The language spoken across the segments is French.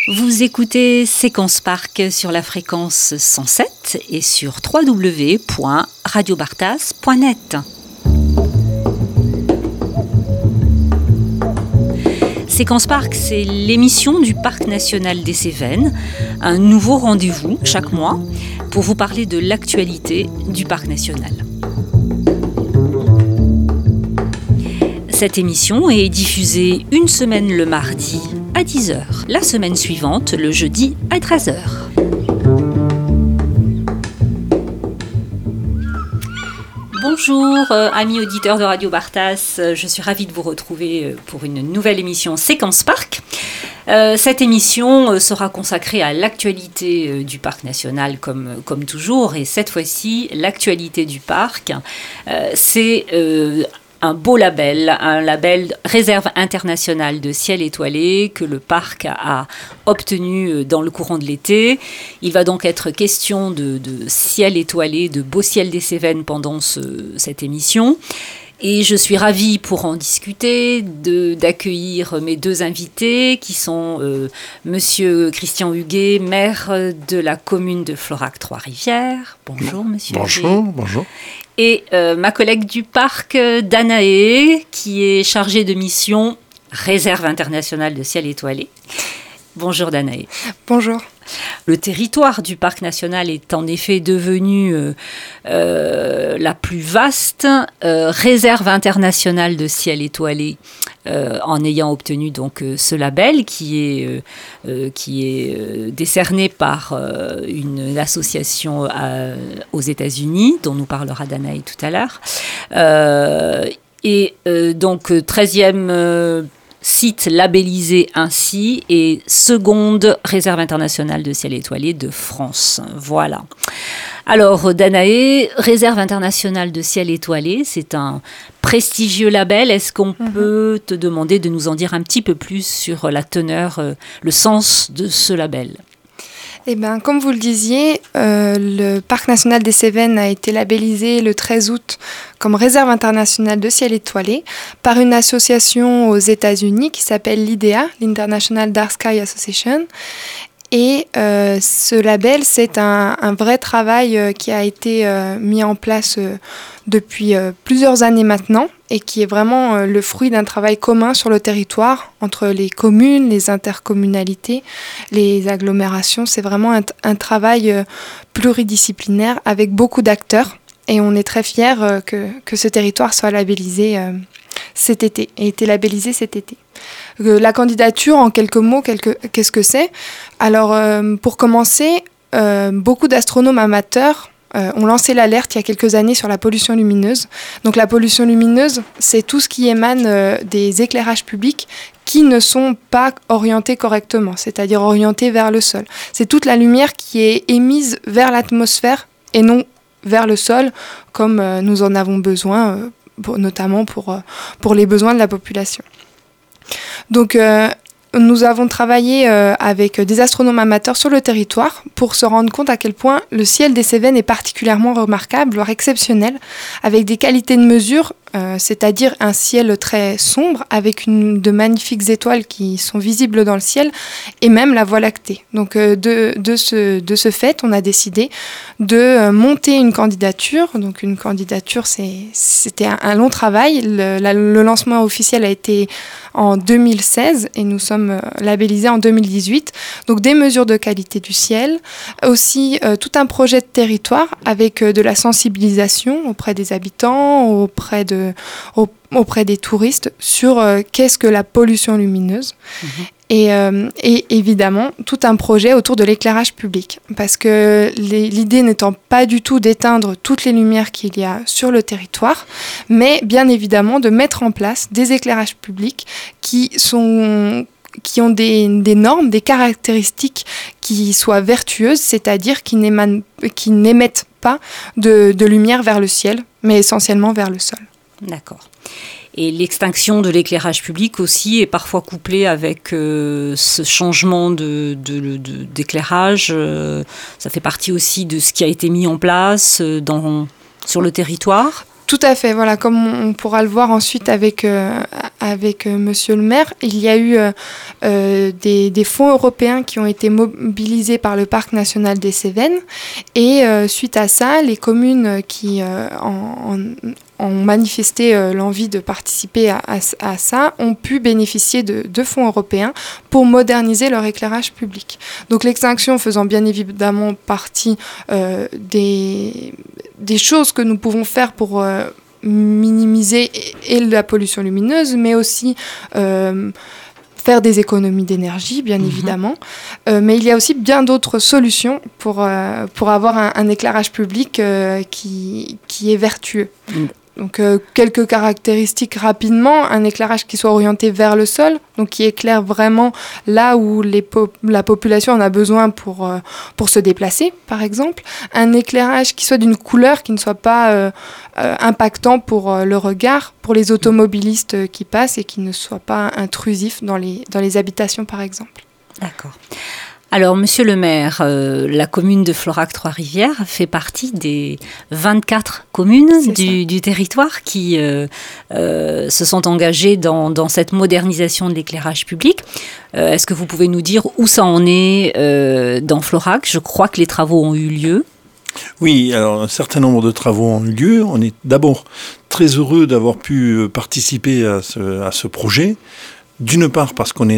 Vous écoutez Séquence Parc sur la fréquence 107 et sur www.radiobartas.net. Séquence Parc, c'est l'émission du Parc national des Cévennes, un nouveau rendez-vous chaque mois pour vous parler de l'actualité du Parc national. Cette émission est diffusée une semaine le mardi à 10h, la semaine suivante le jeudi à 13h. Bonjour amis auditeurs de Radio Bartas, je suis ravie de vous retrouver pour une nouvelle émission Séquence Parc. Cette émission sera consacrée à l'actualité du Parc national comme toujours, et cette fois-ci l'actualité du parc, c'est un beau label, un label Réserve internationale de ciel étoilé que le parc a obtenu dans le courant de l'été. Il va donc être question de ciel étoilé, de beau ciel des Cévennes pendant cette émission. Et je suis ravie pour en discuter d'accueillir mes deux invités qui sont Monsieur Christian Huguet, maire de la commune de Florac-Trois-Rivières. Bonjour Monsieur Bonjour, Huguet. Bonjour. Et ma collègue du parc, Danae, qui est chargée de mission Réserve internationale de ciel étoilé. Bonjour Danae. Bonjour. Le territoire du parc national est en effet devenu la plus vaste réserve internationale de ciel étoilé en ayant obtenu donc ce label qui est décerné par une association aux États-Unis dont nous parlera Danae tout à l'heure. Donc 13e site labellisé ainsi et seconde réserve internationale de ciel étoilé de France. Voilà. Alors, Danae, réserve internationale de ciel étoilé, c'est un prestigieux label. Est-ce qu'on peut te demander de nous en dire un petit peu plus sur la teneur, le sens de ce label ? Eh bien, comme vous le disiez, le Parc national des Cévennes a été labellisé le 13 août comme réserve internationale de ciel étoilé par une association aux États-Unis qui s'appelle l'IDA, l'International Dark Sky Association. Et ce label, c'est un vrai travail qui a été mis en place depuis plusieurs années maintenant et qui est vraiment le fruit d'un travail commun sur le territoire entre les communes, les intercommunalités, les agglomérations. C'est vraiment un travail pluridisciplinaire avec beaucoup d'acteurs et on est très fiers que ce territoire soit labellisé cet été, et été labellisé cet été. La candidature, en quelques mots, qu'est-ce que c'est ? Alors, pour commencer, beaucoup d'astronomes amateurs ont lancé l'alerte il y a quelques années sur la pollution lumineuse. Donc la pollution lumineuse, c'est tout ce qui émane des éclairages publics qui ne sont pas orientés correctement, c'est-à-dire orientés vers le sol. C'est toute la lumière qui est émise vers l'atmosphère et non vers le sol, comme nous en avons besoin, notamment pour les besoins de la population. Donc, nous avons travaillé avec des astronomes amateurs sur le territoire pour se rendre compte à quel point le ciel des Cévennes est particulièrement remarquable, voire exceptionnel, avec des qualités de mesure, c'est-à-dire un ciel très sombre, avec de magnifiques étoiles qui sont visibles dans le ciel, et même la Voie lactée. Donc de ce fait, on a décidé de monter une candidature. Donc une candidature, c'était un long travail. Le lancement officiel a été en 2016 et nous sommes labellisés en 2018. Donc des mesures de qualité du ciel, aussi tout un projet de territoire avec de la sensibilisation auprès des habitants, auprès des touristes sur qu'est-ce que la pollution lumineuse. Et évidemment, tout un projet autour de l'éclairage public. Parce que l'idée n'étant pas du tout d'éteindre toutes les lumières qu'il y a sur le territoire, mais bien évidemment de mettre en place des éclairages publics qui ont des normes, des caractéristiques qui soient vertueuses, c'est-à-dire qui n'émettent pas de lumière vers le ciel, mais essentiellement vers le sol. D'accord. Et l'extinction de l'éclairage public aussi est parfois couplée avec ce changement d'éclairage. Ça fait partie aussi de ce qui a été mis en place sur le territoire. Tout à fait, voilà, comme on pourra le voir ensuite avec Monsieur le maire, il y a eu des fonds européens qui ont été mobilisés par le Parc national des Cévennes et suite à ça, les communes qui ont manifesté l'envie de participer à ça ont pu bénéficier de fonds européens pour moderniser leur éclairage public. Donc l'extinction faisant bien évidemment partie des choses que nous pouvons faire pour minimiser et la pollution lumineuse, mais aussi faire des économies d'énergie, bien évidemment. Mais il y a aussi bien d'autres solutions pour avoir un éclairage public qui est vertueux. Donc, quelques caractéristiques rapidement. Un éclairage qui soit orienté vers le sol, donc qui éclaire vraiment là où la population en a besoin pour se déplacer, par exemple. Un éclairage qui soit d'une couleur qui ne soit pas impactant pour le regard, pour les automobilistes qui passent et qui ne soit pas intrusif dans les habitations, par exemple. D'accord. Alors, Monsieur le maire, la commune de Florac-Trois-Rivières fait partie des 24 communes du territoire qui se sont engagées dans cette modernisation de l'éclairage public. Est-ce que vous pouvez nous dire où ça en est dans Florac ? Je crois que les travaux ont eu lieu. Oui, alors un certain nombre de travaux ont eu lieu. On est d'abord très heureux d'avoir pu participer à ce projet. D'une part parce qu'on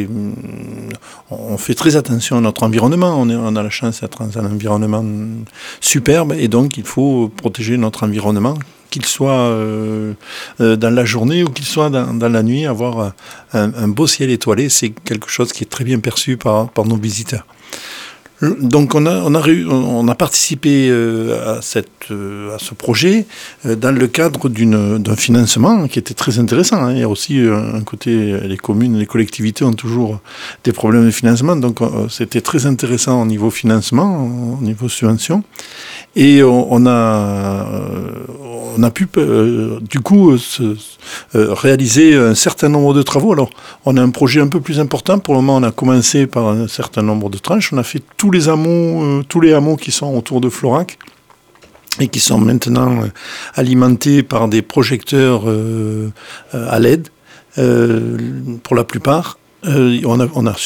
fait très attention à notre environnement, on a la chance d'être dans un environnement superbe et donc il faut protéger notre environnement, qu'il soit dans la journée ou qu'il soit dans la nuit. Avoir un beau ciel étoilé, c'est quelque chose qui est très bien perçu par nos visiteurs. Donc on a participé à ce projet dans le cadre d'un financement qui était très intéressant. Il y a aussi un côté, les communes, les collectivités ont toujours des problèmes de financement, donc c'était très intéressant au niveau financement, au niveau subvention. Et on a pu du coup réaliser un certain nombre de travaux. Alors on a un projet un peu plus important. Pour le moment, on a commencé par un certain nombre de tranches. On a fait tous les hameaux qui sont autour de Florac et qui sont maintenant alimentés par des projecteurs à LED pour la plupart. On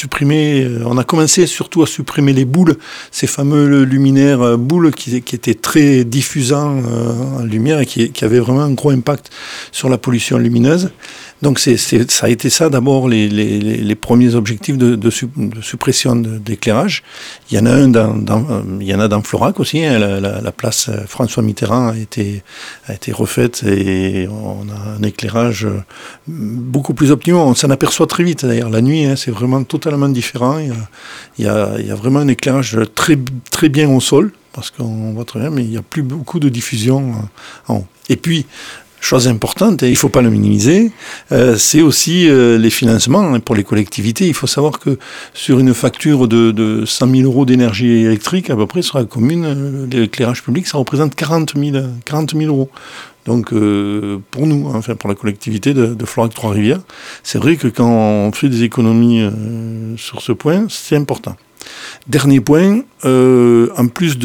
a commencé surtout à supprimer les boules, ces fameux luminaires boules qui étaient très diffusants en lumière et qui avaient vraiment un gros impact sur la pollution lumineuse. Donc ça a été ça d'abord les premiers objectifs de suppression d'éclairage. Il y en a dans Florac aussi. La place François Mitterrand a été refaite et on a un éclairage beaucoup plus optimum. On s'en aperçoit très vite d'ailleurs. La nuit, c'est vraiment totalement différent. Il y a vraiment un éclairage très, très bien au sol parce qu'on voit très bien, mais il n'y a plus beaucoup de diffusion en haut. Et puis, chose importante, et il ne faut pas le minimiser, c'est aussi les financements pour les collectivités. Il faut savoir que sur une facture de 100 000 euros d'énergie électrique, à peu près sur la commune, l'éclairage public, ça représente 40 000 euros. Donc pour nous, enfin pour la collectivité de Florac-Trois-Rivières, c'est vrai que quand on fait des économies sur ce point, c'est important. Dernier point, en plus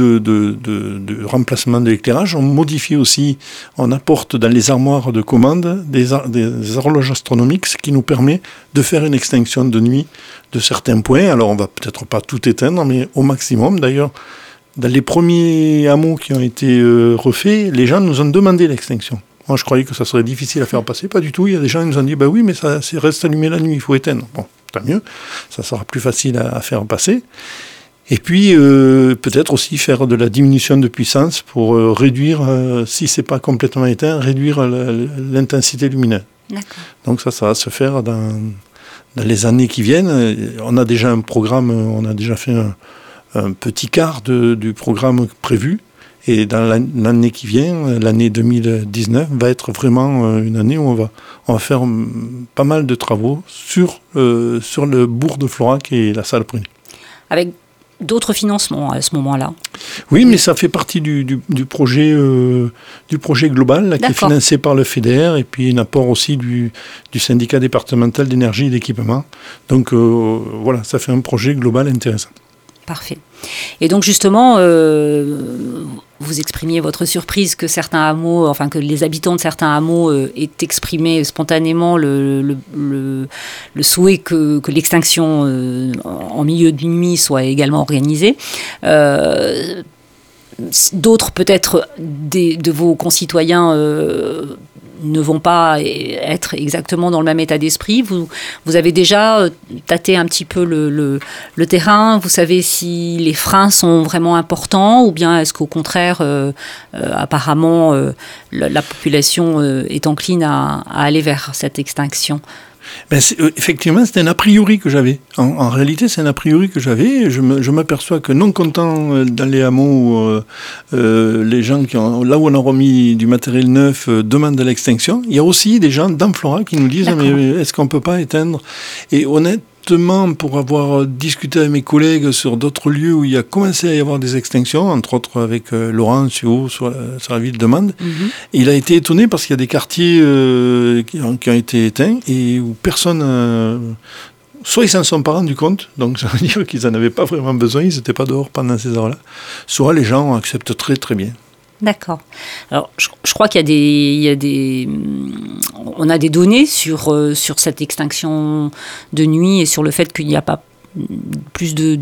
de remplacement de l'éclairage, on modifie aussi, on apporte dans les armoires de commande des horloges astronomiques, ce qui nous permet de faire une extinction de nuit de certains points. Alors on va peut-être pas tout éteindre, mais au maximum. D'ailleurs, dans les premiers hameaux qui ont été refaits, les gens nous ont demandé l'extinction. Moi, je croyais que ça serait difficile à faire passer. Pas du tout. Il y a des gens qui nous ont dit, oui, mais ça reste allumé la nuit, il faut éteindre. Bon, tant mieux. Ça sera plus facile à faire passer. Et puis, peut-être aussi faire de la diminution de puissance pour réduire, si c'est pas complètement éteint, réduire l'intensité lumineuse. D'accord. Donc ça va se faire dans les années qui viennent. On a déjà un programme, on a déjà fait un petit quart du programme prévu. Et dans l'année qui vient, l'année 2019, va être vraiment une année où on va faire pas mal de travaux sur le bourg de Florac et la salle Prunet. Avec d'autres financements à ce moment-là. Oui, mais ça fait partie du projet global qui est financé par le FEDER et puis un apport aussi du syndicat départemental d'énergie et d'équipement. Donc voilà, ça fait un projet global intéressant. Parfait. Et donc justement, vous exprimiez votre surprise que certains hameaux, enfin que les habitants de certains hameaux aient exprimé spontanément le souhait que l'extinction en milieu de nuit soit également organisée. D'autres, peut-être, de vos concitoyens ne vont pas être exactement dans le même état d'esprit. Vous avez déjà tâté un petit peu le terrain. Vous savez si les freins sont vraiment importants ou bien est-ce qu'au contraire, apparemment, la population est encline à aller vers cette extinction ? Effectivement, c'était un a priori que j'avais. En réalité, c'est un a priori que j'avais. Je m'aperçois que non content dans les hameaux où les gens là où on a remis du matériel neuf demandent de l'extinction, il y a aussi des gens d'Amflora qui nous disent mais est-ce qu'on ne peut pas éteindre ? Et honnêtement, pour avoir discuté avec mes collègues sur d'autres lieux où il a commencé à y avoir des extinctions, entre autres avec Laurent Suot sur la ville de Mende, il a été étonné parce qu'il y a des quartiers qui ont été éteints et où personne... soit ils s'en sont pas rendus compte, donc ça veut dire qu'ils n'en avaient pas vraiment besoin, ils n'étaient pas dehors pendant ces heures-là, soit les gens acceptent très très bien. D'accord. Alors, je crois qu'il y a on a des données sur cette extinction de nuit et sur le fait qu'il n'y a pas plus de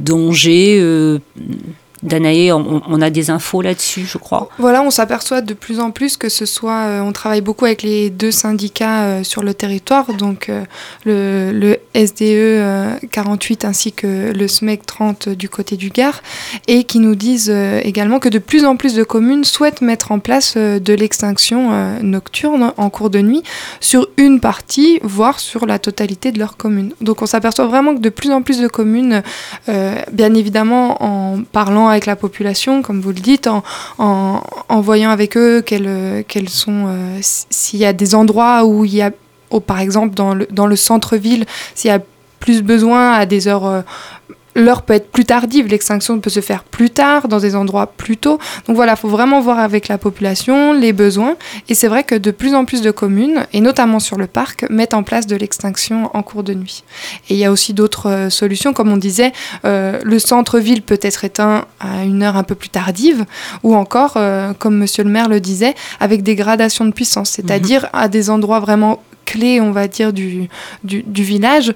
danger. Danae, on a des infos là-dessus, je crois. Voilà, on s'aperçoit de plus en plus que ce soit... on travaille beaucoup avec les 2 syndicats sur le territoire, donc le SDE 48 ainsi que le SMEC 30 du côté du Gard, et qui nous disent également que de plus en plus de communes souhaitent mettre en place de l'extinction nocturne en cours de nuit sur une partie, voire sur la totalité de leur commune. Donc on s'aperçoit vraiment que de plus en plus de communes, bien évidemment en parlant avec la population, comme vous le dites, en voyant avec eux quels sont, s'il y a des endroits où il y a, par exemple dans le centre-ville, s'il y a plus besoin à des heures... L'heure peut être plus tardive, l'extinction peut se faire plus tard, dans des endroits plus tôt. Donc voilà, il faut vraiment voir avec la population les besoins. Et c'est vrai que de plus en plus de communes, et notamment sur le parc, mettent en place de l'extinction en cours de nuit. Et il y a aussi d'autres solutions, comme on disait, le centre-ville peut être éteint à une heure un peu plus tardive, ou encore, comme monsieur le maire le disait, avec des gradations de puissance, c'est-à-dire à des endroits vraiment clés, on va dire, du village,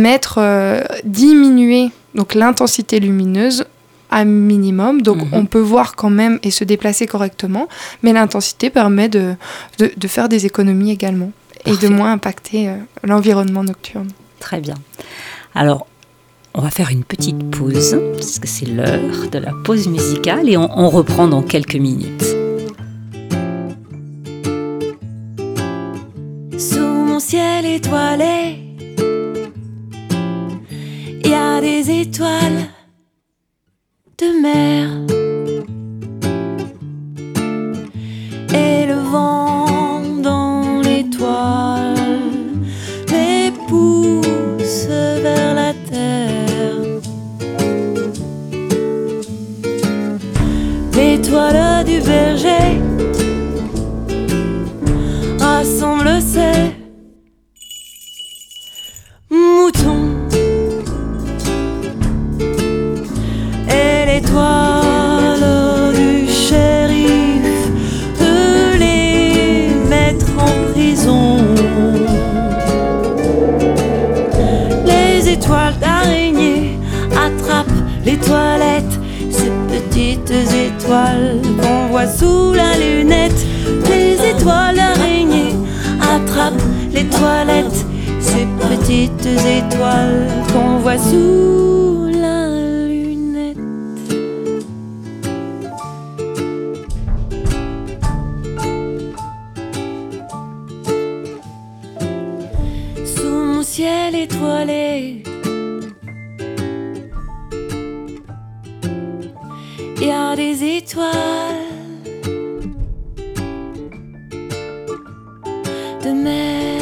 diminuer donc l'intensité lumineuse à minimum, donc on peut voir quand même et se déplacer correctement, mais l'intensité permet de faire des économies également. Parfait. Et de moins impacter l'environnement nocturne. Très bien. Alors, on va faire une petite pause, parce que c'est l'heure de la pause musicale, et on reprend dans quelques minutes. Sous mon ciel étoilé, il y a des étoiles de mer et le vent dans l'étoile les pousse vers la terre. L'étoile du berger rassemble ses moutons. L'étoile du shérif de les mettre en prison. Les étoiles d'araignée attrapent les toilettes, ces petites étoiles qu'on voit sous la lunette. Les étoiles d'araignée attrapent les toilettes, ces petites étoiles qu'on voit sous la lunette. Ciel étoilé, il y a des étoiles de mer.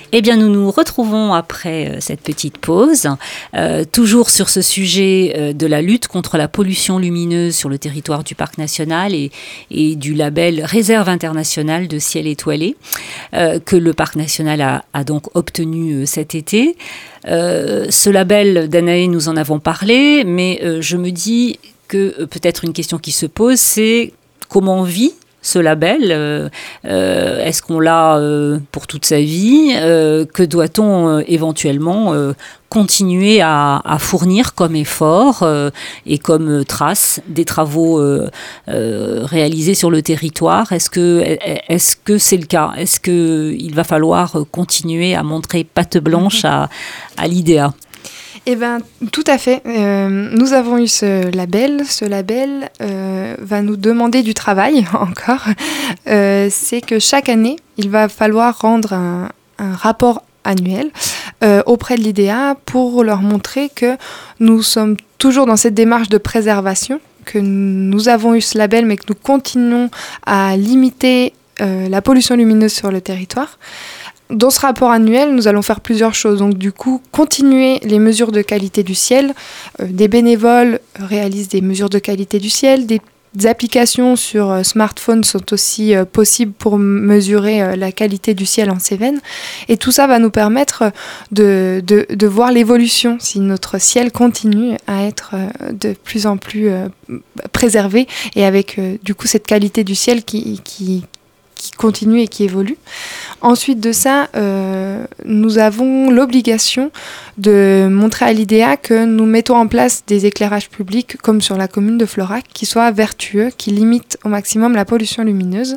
Eh bien, nous nous retrouvons après cette petite pause, toujours sur ce sujet de la lutte contre la pollution lumineuse sur le territoire du parc national et du label Réserve internationale de ciel étoilé que le parc national a donc obtenu cet été. Ce label, Danae, nous en avons parlé, mais je me dis que peut-être une question qui se pose, c'est comment on vit ce label, est-ce qu'on l'a pour toute sa vie, que doit-on éventuellement continuer à fournir comme effort et comme trace des travaux réalisés sur le territoire? Est-ce que c'est le cas? Est-ce qu'il va falloir continuer à montrer patte blanche à l'IDEA? Eh bien, tout à fait. Nous avons eu ce label. Ce label va nous demander du travail encore. C'est que chaque année, il va falloir rendre un rapport annuel auprès de l'IDEA pour leur montrer que nous sommes toujours dans cette démarche de préservation, que nous avons eu ce label, mais que nous continuons à limiter la pollution lumineuse sur le territoire. Dans ce rapport annuel, nous allons faire plusieurs choses. Donc, du coup, continuer les mesures de qualité du ciel. Des bénévoles réalisent des mesures de qualité du ciel. Des applications sur smartphone sont aussi possibles pour mesurer la qualité du ciel en Cévennes. Et tout ça va nous permettre de voir l'évolution, si notre ciel continue à être de plus en plus préservé et avec, du coup, cette qualité du ciel qui continue et qui évolue. Ensuite de ça, nous avons l'obligation de montrer à l'IDEA que nous mettons en place des éclairages publics, comme sur la commune de Florac, qui soient vertueux, qui limitent au maximum la pollution lumineuse.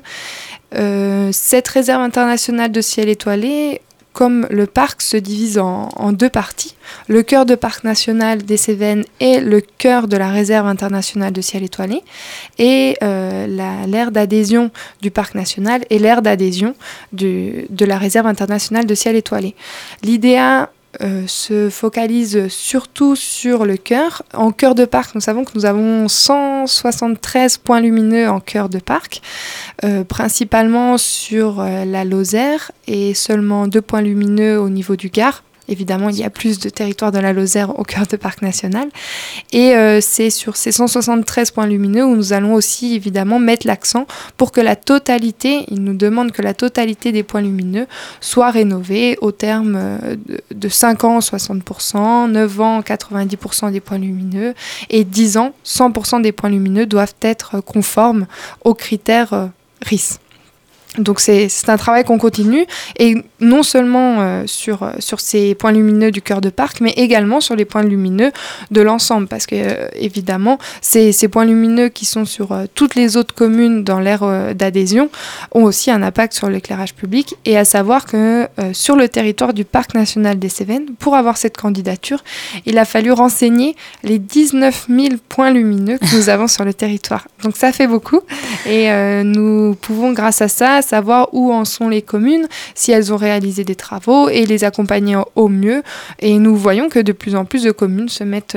Cette réserve internationale de ciel étoilé, comme le parc se divise en deux parties, le cœur de parc national des Cévennes et le cœur de la réserve internationale de ciel étoilé, et l'aire d'adhésion du parc national et l'aire d'adhésion de la réserve internationale de ciel étoilé. L'IDEA se focalise surtout sur le cœur. En cœur de parc, nous savons que nous avons 173 points lumineux en cœur de parc, principalement sur la Lozère et seulement 2 points lumineux au niveau du Gard. Évidemment, il y a plus de territoire de la Lozère au cœur de parc national. Et c'est sur ces 173 points lumineux où nous allons aussi évidemment mettre l'accent pour que la totalité, il nous demande que la totalité des points lumineux soit rénovée au terme de 5 ans 60%, 9 ans 90% des points lumineux et 10 ans 100% des points lumineux doivent être conformes aux critères RIS. Donc c'est un travail qu'on continue, et non seulement sur ces points lumineux du cœur de parc, mais également sur les points lumineux de l'ensemble, parce que évidemment ces points lumineux qui sont sur toutes les autres communes dans l'aire d'adhésion ont aussi un impact sur l'éclairage public. Et à savoir que sur le territoire du parc national des Cévennes, pour avoir cette candidature, il a fallu renseigner les 19 000 points lumineux que nous avons sur le territoire. Donc ça fait beaucoup, et nous pouvons grâce à ça savoir où en sont les communes, si elles ont réalisé des travaux, et les accompagner au mieux. Et nous voyons que de plus en plus de communes se mettent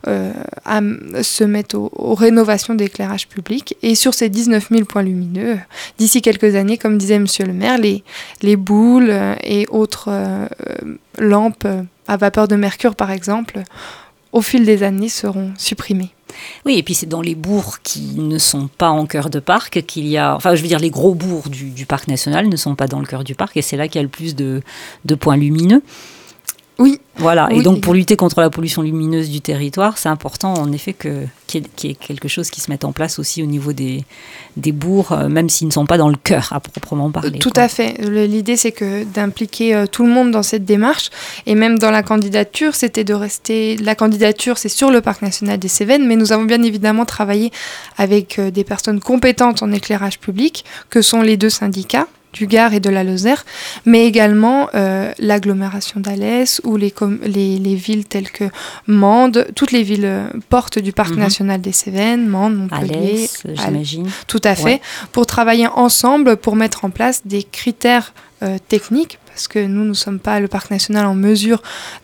aux rénovations d'éclairage public. Et sur ces 19 000 points lumineux, d'ici quelques années, comme disait Monsieur le maire, les boules et autres lampes à vapeur de mercure, par exemple, au fil des années seront supprimées. Oui, et puis c'est dans les bourgs qui ne sont pas en cœur de parc qu'il y a... Enfin, je veux dire, les gros bourgs du parc national ne sont pas dans le cœur du parc, et c'est là qu'il y a le plus de points lumineux. Oui. Voilà, oui, et donc pour lutter contre la pollution lumineuse du territoire, c'est important en effet qu'il y ait quelque chose qui se mette en place aussi au niveau des bourgs, même s'ils ne sont pas dans le cœur à proprement parler. Tout à fait. L'idée, c'est d'impliquer tout le monde dans cette démarche, et même dans la candidature, c'était de rester... La candidature, c'est sur le parc national des Cévennes, mais nous avons bien évidemment travaillé avec des personnes compétentes en éclairage public, que sont les deux syndicats, du Gard et de la Lozère, mais également l'agglomération d'Alès ou les villes telles que Mende, toutes les villes portes du parc national des Cévennes, Mende, Montpellier, Alès, j'imagine. Tout à fait, ouais. Pour travailler ensemble, pour mettre en place des critères techniques, parce que nous ne sommes pas, le parc national, en mesure d'avoir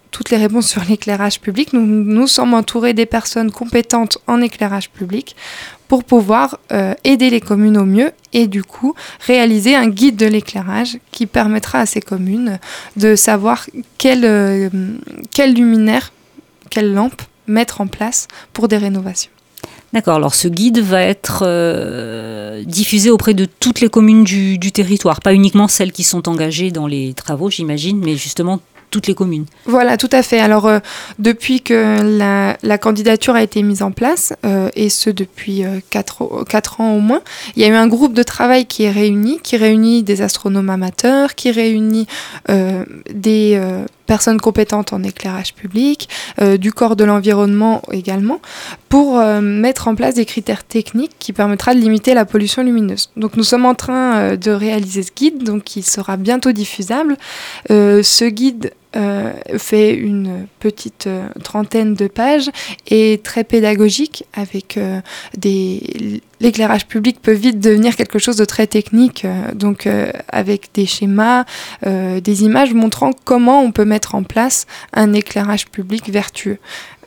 toutes les réponses sur l'éclairage public. Nous sommes entourés des personnes compétentes en éclairage public pour pouvoir aider les communes au mieux et du coup réaliser un guide de l'éclairage qui permettra à ces communes de savoir quel luminaire, quelle lampe mettre en place pour des rénovations. D'accord, alors ce guide va être diffusé auprès de toutes les communes du territoire, pas uniquement celles qui sont engagées dans les travaux, j'imagine, mais justement toutes les communes. Voilà, tout à fait. Alors, depuis que la candidature a été mise en place, et ce depuis 4 ans au moins, il y a eu un groupe de travail qui réunit des astronomes amateurs, qui réunit des personnes compétentes en éclairage public, du corps de l'environnement également, pour mettre en place des critères techniques qui permettra de limiter la pollution lumineuse. Donc nous sommes en train de réaliser ce guide, donc il sera bientôt diffusable. Ce guide fait une petite 30aine de pages et très pédagogique avec l'éclairage public peut vite devenir quelque chose de très technique, donc avec des schémas, des images montrant comment on peut mettre en place un éclairage public vertueux.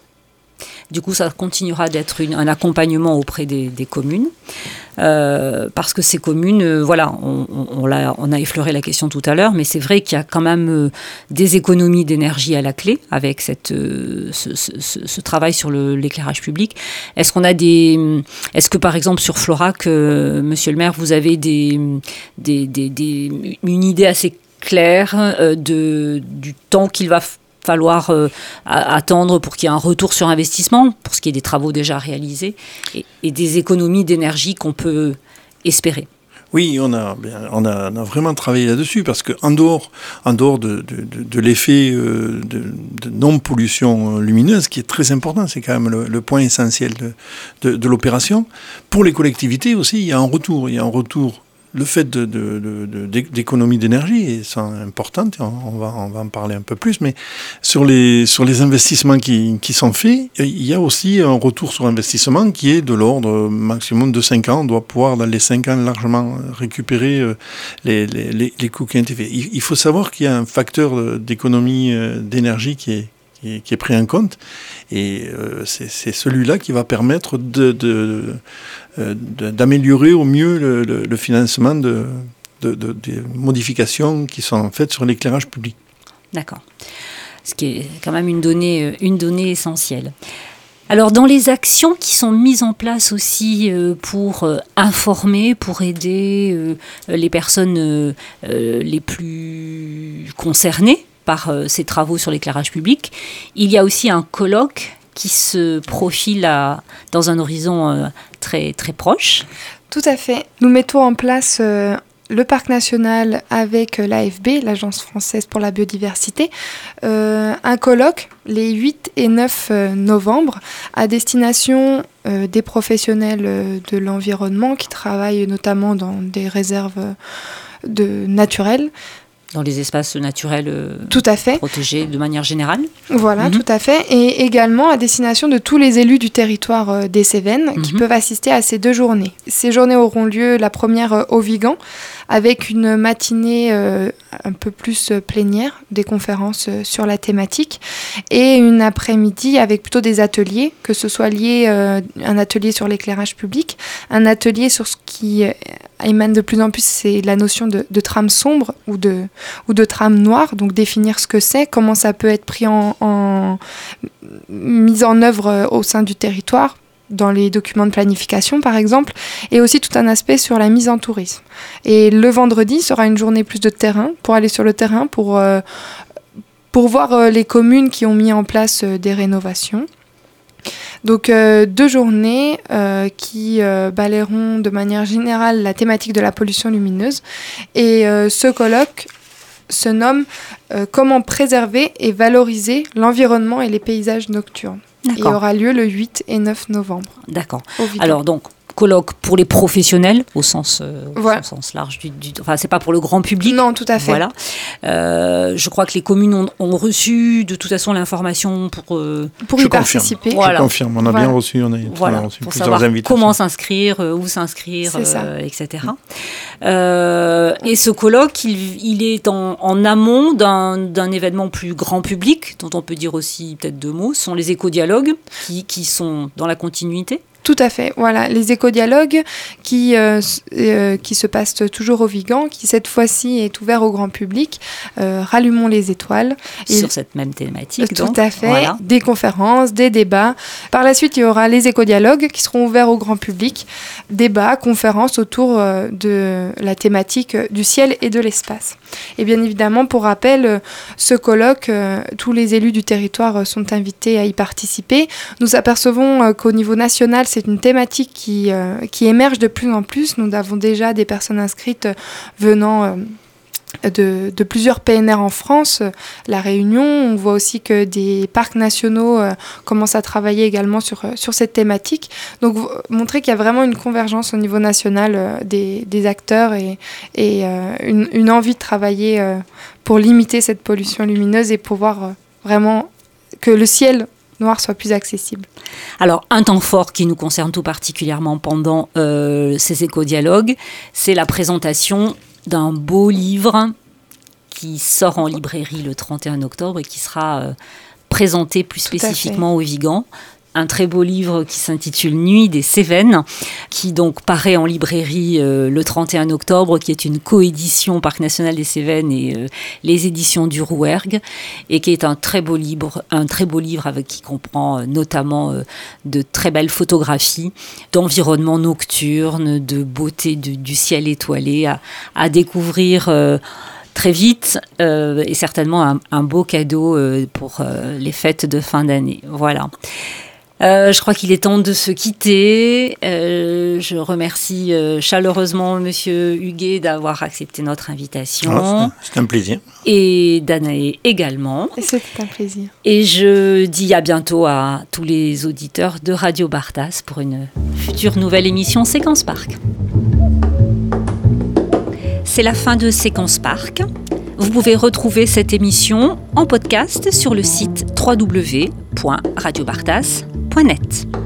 Du coup, ça continuera d'être un accompagnement auprès des communes, parce que ces communes, voilà, on a effleuré la question tout à l'heure, mais c'est vrai qu'il y a quand même des économies d'énergie à la clé avec ce travail sur l'éclairage public. Est-ce que par exemple sur Florac, Monsieur le maire, vous avez une idée assez claire du temps qu'il va falloir attendre pour qu'il y ait un retour sur investissement, pour ce qui est des travaux déjà réalisés, et des économies d'énergie qu'on peut espérer? Oui, on a vraiment travaillé là-dessus, parce qu'en dehors de l'effet de non-pollution lumineuse, qui est très important, c'est quand même le point essentiel de l'opération, pour les collectivités aussi, il y a un retour. Le fait d'économie d'énergie est importante, on va en parler un peu plus, mais sur les investissements qui sont faits, il y a aussi un retour sur investissement qui est de l'ordre maximum de 5 ans. On doit pouvoir, dans les 5 ans, largement récupérer les coûts qui ont été faits. Il faut savoir qu'il y a un facteur d'économie d'énergie qui est pris en compte, et c'est celui-là qui va permettre d'améliorer au mieux le financement des modifications qui sont faites sur l'éclairage public. D'accord. Ce qui est quand même une donnée essentielle. Alors, dans les actions qui sont mises en place aussi pour informer, pour aider les personnes les plus concernées par ces travaux sur l'éclairage public, il y a aussi un colloque qui se profile dans un horizon très, très proche. Tout à fait. Nous mettons en place le parc national avec l'AFB, l'Agence française pour la biodiversité, un colloque les 8 et 9 novembre à destination des professionnels de l'environnement qui travaillent notamment dans des réserves naturelles. Dans les espaces naturels tout à fait. Protégés de manière générale. Voilà, tout à fait. Et également à destination de tous les élus du territoire des Cévennes qui peuvent assister à ces 2 journées. Ces journées auront lieu, la première au Vigan, avec une matinée un peu plus plénière, des conférences sur la thématique, et une après-midi avec plutôt des ateliers, que ce soit lié un atelier sur l'éclairage public, un atelier sur ce qui émane de plus en plus, c'est la notion de trame sombre ou de trame noire, donc définir ce que c'est, comment ça peut être pris en mise en œuvre au sein du territoire, dans les documents de planification par exemple, et aussi tout un aspect sur la mise en tourisme. Et le vendredi sera une journée plus de terrain, pour aller sur le terrain, pour voir les communes qui ont mis en place des rénovations. Donc 2 journées qui balayeront de manière générale la thématique de la pollution lumineuse. Et ce colloque se nomme Comment préserver et valoriser l'environnement et les paysages nocturnes. D'accord. Et aura lieu le 8 et 9 novembre. D'accord. Alors donc, colloque pour les professionnels au sens Voilà. large enfin c'est pas pour le grand public. Non, tout à fait. Voilà. Je crois que les communes ont reçu de toute façon l'information pour y participer. Voilà. Je confirme, on a bien reçu, on a reçu pour plusieurs savoir invitations. comment s'inscrire, où s'inscrire, etc. Et ce colloque, il est en amont d'un événement plus grand public, dont on peut dire aussi peut-être 2 mots, ce sont les éco-dialogues qui sont dans la continuité. Tout à fait, voilà, les éco-dialogues qui se passent toujours au Vigan, qui cette fois-ci est ouvert au grand public, Rallumons les étoiles. Sur cette même thématique, Tout donc. à fait, Voilà. des conférences, des débats. Par la suite, il y aura les éco-dialogues qui seront ouverts au grand public, débats, conférences autour de la thématique du ciel et de l'espace. Et bien évidemment, pour rappel, ce colloque, tous les élus du territoire sont invités à y participer. Nous apercevons qu'au niveau national, c'est une thématique qui émerge de plus en plus. Nous avons déjà des personnes inscrites venant de plusieurs PNR en France, La Réunion. On voit aussi que des parcs nationaux commencent à travailler également sur cette thématique. Donc, montrer qu'il y a vraiment une convergence au niveau national des acteurs et une envie de travailler pour limiter cette pollution lumineuse et pouvoir vraiment que le ciel noir soit plus accessible. Alors, un temps fort qui nous concerne tout particulièrement pendant ces éco-dialogues, c'est la présentation d'un beau livre qui sort en librairie le 31 octobre et qui sera présenté plus spécifiquement au Vigan. Un très beau livre qui s'intitule Nuit des Cévennes, qui donc paraît en librairie le 31 octobre, qui est une coédition Parc national des Cévennes et les éditions du Rouergue, et qui est un très beau livre qui comprend notamment de très belles photographies d'environnement nocturne, de beauté du ciel étoilé à découvrir très vite, et certainement un beau cadeau pour les fêtes de fin d'année. Voilà. Je crois qu'il est temps de se quitter. Je remercie chaleureusement Monsieur Huguet d'avoir accepté notre invitation. C'est un plaisir. Et Danae également. Et c'était un plaisir. Et je dis à bientôt à tous les auditeurs de Radio Bartas pour une future nouvelle émission Séquence Parc. C'est la fin de Séquence Parc. Vous pouvez retrouver cette émission en podcast sur le site www.radiobartas.net.